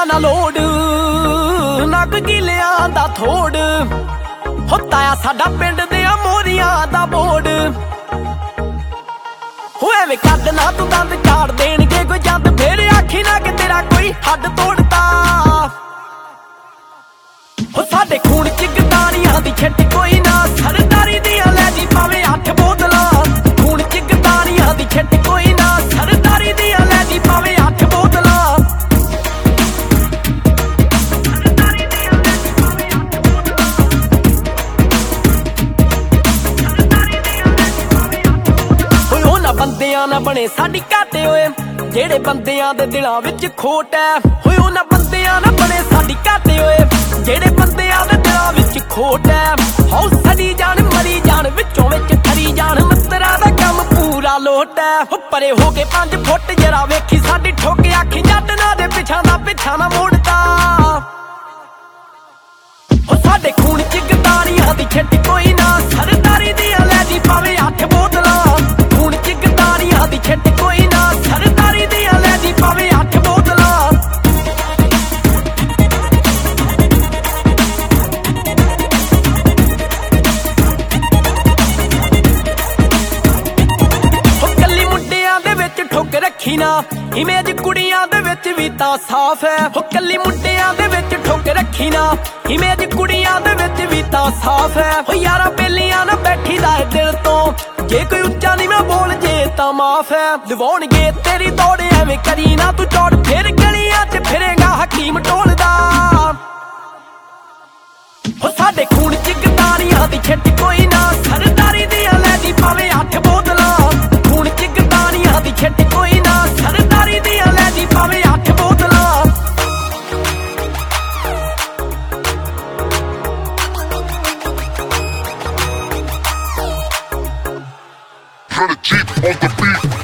ਲੈਂਦਾ ਨਾ ਲੋੜ ਨਾ ਕੋਈ ਗਿਲਿਆਂ ਦਾ ਥੋੜ ਹੁੰਦਾ ਆ ਸਾਡਾ ਪਿੰਡ ਦੇ ਮੋਰੀਆਂ ਦਾ ਬੋੜ ਹੋਏ ਵੇ ਕੱਢ ਨਾ ਤੂੰ ਦੰਦ ਝਾੜ ਦੇਣਗੇ ਕੋਈ ਜੰਦ ਫੇਰ ਆਖੀ ਨਾ ਕਿ ਤੇਰਾ ਕੋਈ ਹੱਡ ਤੋੜਦਾ ਹੋ ਸਾਡੇ ਖੂਨ ਚ ਗਦਾਰੀਆਂ ਦੀ ਛਿੱਟ ਕੋਈ ਨਾ ਸਰਦਾਰੀ ਦੀਆਂ ਲੈ ਜੀ ਭਾਵੇਂ 8 ਬੋਤਲਾਂ ਖੂਨ ਚ ਗਦਾਰੀਆਂ ਦੀ ਛਿੱਟ ਕੋਈ ਨਾ ਸਰਦਾਰੀ ਦੀਆਂ ਲੈ ਜੀ ਭਾਵੇਂ 8 ਬੋਤਲਾਂ ਹੋਏ ਉਹਨਾਂ ਬੰਦਿਆਂ ਨਾ ਬਣੇ ਸਾਡੀ ਘਾਟੇ ਹੋਏ ਜਿਹੜੇ ਬੰਦਿਆਂ ਦੇ ਦਿਲਾਂ ਵਿੱਚ ਖੋਟ ਐ ਹੋਏ ਉਹਨਾਂ ਬੰਦਿਆਂ ਨਾ ਬਣੇ ਸਾਡੀ ਘਾਟੇ ਹੋਏ ਜਿਹੜੇ ਬੰਦਿਆਂ ਦੇ ਦਿਲਾਂ ਵਿੱਚ ਖੋਟ ਐ ਹਉ ਸੜੀ ਜਾਣ ਮਰੀ ਜਾਣ ਵਿੱਚੋਂ ਵਿੱਚ ਠਰੀ ਜਾਣ ਮਿੱਤਰਾਂ ਦਾ ਕੰਮ ਪੂਰਾ ਲੋਟ ਐ ਹੋ ਪਰੇ ਹੋ ਕੇ 5 ਫੁੱਟ ਜਰਾ ਵੇਖੀ ਸਾਡੀ ਠੋਕ ਆਖੀ ਜੱਟ ਨਾ ਦੇ ਪਿਛਾਂ ਦਾ ਪਿੱਛਾ ਨਾ ਮੋੜਦਾ ਹੋ ਸਾਡੇ ਖੂਨ ਚ ਗਦਾਰੀਆਂ ਦੀ ਛਿੱਟ ਕੋਈ ਨਾ ਸਰਦਾਰੀ ਦੀਆਂ ਲੈ ਜੀ ਭਾਵੇਂ 8 ਬੋਤਲਾਂ ਖੂਨ ਚ ਗਦਾਰੀਆਂ ਦੀ ਛਿੱਟ ਕੋਈ ਨਾ ਸਰਦਾਰੀ ਦੀਆਂ ਲੈ ਜੀ ਭਾਵੇਂ 8 ਬੋਤਲਾਂ ਠੁੱਕ ਰੱਖੀ ਨਾ ਇਮੇਜ ਕੁੜੀਆਂ ਦੇ ਵਿੱਚ ਵੀ ਤਾਂ ਸਾਫ਼ ਐ ਹੋ ਕੱਲੀ ਮੁੰਡਿਆਂ ਦੇ ਵਿੱਚ ਠੁੱਕ ਰੱਖੀ ਨਾ ਇਮੇਜ ਕੁੜੀਆਂ ਦੇ ਵਿੱਚ ਵੀ ਤਾਂ ਸਾਫ਼ ਐ ਹੋ ਯਾਰਾ ਬੇਲੀਆਂ ਨਾ ਬੈਠੀ ਦਾ ਦਿਲ ਤੋਂ ਜੇ ਕੋਈ ਉੱਚਾ ਨਹੀਂ ਮੈਂ ਬੋਲ ਜੇ ਤਾਂ ਮਾਫ ਐ ਲਵਾਉਣਗੇ ਤੇਰੀ ਦੌੜ ਐਵੇਂ ਕਰੀ ਨਾ ਤੂੰ ਚੌੜ ਫਿਰ ਗਲੀਆਂ 'ਚ ਫਿਰੇਗਾ ਹਕੀਮ ਟੋਲਦਾ ਹੋ ਸਾਡੇ ਖੂਨ 'ਚ ਗਦਾਰੀਆਂ ਦੀ ਛਿੱਟ ਕੋਈ ਨਾ ਸਰਦਾਰੀ ਦੀਆਂ ਲੈ ਜੀ ਭਾਵੇਂ 8 ਬੋਤਲਾਂ ਖੂਨ 'ਚ ਗਦਾਰੀਆਂ ਦੀ ਛਿੱਟ ਕੋਈ ਨਾ ਸਰਦਾਰੀ ਦੀਆਂ ਲੈ ਜੀ ਭਾਵੇਂ 8 ਬੋਤਲਾਂ Kinda cheap on the beat.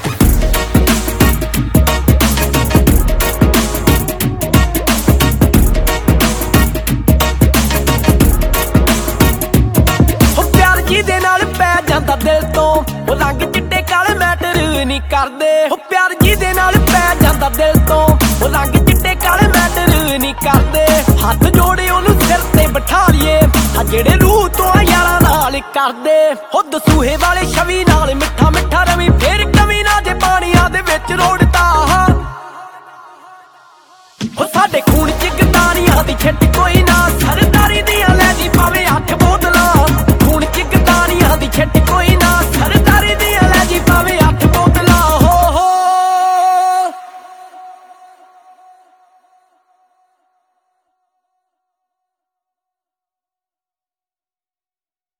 ਜਿਹਦੇ ਨਾਲ ਪੈ ਜਾਂਦਾ ਦਿਲ ਤੋਂ ਉਹ ਰੰਗ ਚਿੱਟੇ ਕਾਲੇ ਮੈਟਰ ਨਹੀਂ ਕਰਦੇ ਉਹ ਪਿਆਰ ਜਿਹਦੇ ਨਾਲ ਪੈ ਜਾਂਦਾ ਦਿਲ ਤੋਂ ਉਹ ਰੰਗ ਚਿੱਟੇ ਕਾਲੇ ਮੈਟਰ ਨਹੀਂ ਕਰਦੇ ਹੱਥ ਜੋੜੇ ਉਹਨੂੰ ਸਿਰ ਤੇ ਬਿਠਾ ਲਈਏ ਆ ਜਿਹੜੇ ਰੂਹ ਤੋਂ ਯਾਰਾਂ ਨਾਲ ਕਰਦੇ ਉਹ ਦਸੂਹੇ ਵਾਲੇ ਛਵੀ ਨਾਲ ਮਿੱਠਾ ਮਿੱਠਾ ਰਵੀ ਫੇਰ ਕਵੀ ਨਾ ਜੇ ਪਾਣੀਆਂ ਦੇ ਵਿੱਚ ਰੋੜਦਾ ਉਹ ਸਾਡੇ ਖੂਨ ਚ ਗਦਾਰੀਆਂ ਦੀ ਛਿੱਟ